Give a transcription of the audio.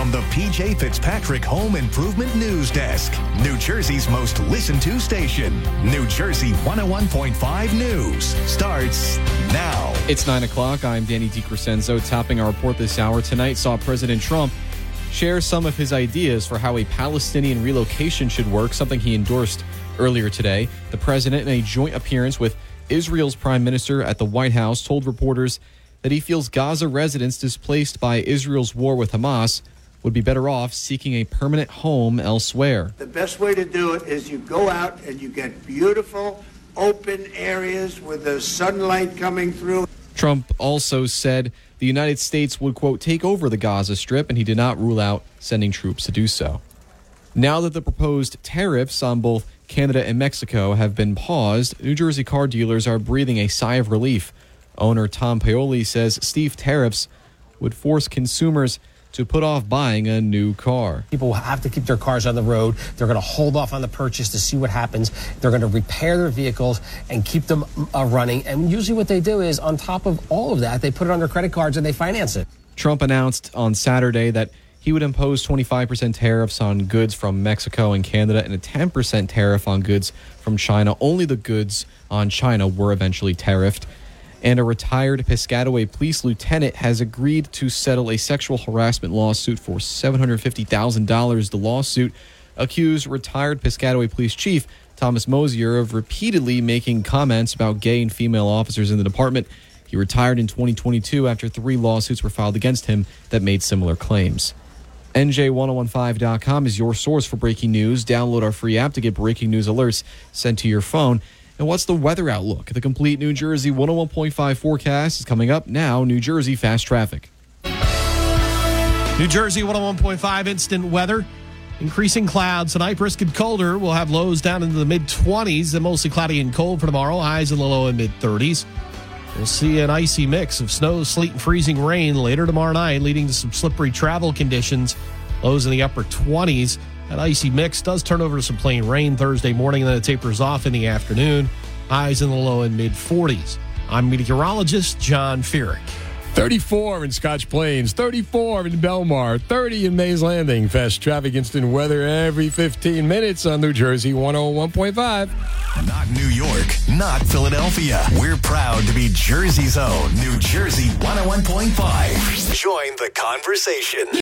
from the PJ Fitzpatrick Home Improvement News Desk, New Jersey's most listened to station. New Jersey 101.5 News starts now. It's 9 o'clock. I'm Danny DiCrescenzo. Topping our report this hour tonight saw President Trump share some of his ideas for how a Palestinian relocation should work, something he endorsed earlier today. The president, in a joint appearance with Israel's prime minister at the White House, told reporters that he feels Gaza residents displaced by Israel's war with Hamas would be better off seeking a permanent home elsewhere. The best way to do it is you go out and you get beautiful, open areas with the sunlight coming through. Trump also said the United States would, quote, take over the Gaza Strip, and he did not rule out sending troops to do so. Now that the proposed tariffs on both Canada and Mexico have been paused, New Jersey car dealers are breathing a sigh of relief. Owner Tom Paoli says steep tariffs would force consumers to put off buying a new car. People have to keep their cars on the road. They're going to hold off on the purchase to see what happens. They're going to repair their vehicles and keep them running. And usually what they do is, on top of all of that, they put it on their credit cards and they finance it. Trump announced on Saturday that he would impose 25% tariffs on goods from Mexico and Canada and a 10% tariff on goods from China. Only the goods on China were eventually tariffed. And a retired Piscataway police lieutenant has agreed to settle a sexual harassment lawsuit for $750,000. The lawsuit accused retired Piscataway police chief Thomas Mosier of repeatedly making comments about gay and female officers in the department. He retired in 2022 after 3 lawsuits were filed against him that made similar claims. NJ1015.com is your source for breaking news. Download our free app to get breaking news alerts sent to your phone. And what's the weather outlook? The complete New Jersey 101.5 forecast is coming up now. New Jersey Fast Traffic. New Jersey 101.5 instant weather. Increasing clouds tonight, brisk and colder. We'll have lows down into the mid-20s and mostly cloudy and cold for tomorrow. Highs in the low and mid-30s. We'll see an icy mix of snow, sleet, and freezing rain later tomorrow night, leading to some slippery travel conditions. Lows in the upper 20s. That icy mix does turn over to some plain rain Thursday morning, and then it tapers off in the afternoon. Highs in the low and mid-40s. I'm meteorologist John Feerick. 34 in Scotch Plains, 34 in Belmar, 30 in Mays Landing. Fast traffic instant weather every 15 minutes on New Jersey 101.5. Not New York, not Philadelphia. We're proud to be Jersey's own New Jersey 101.5. Join the conversation.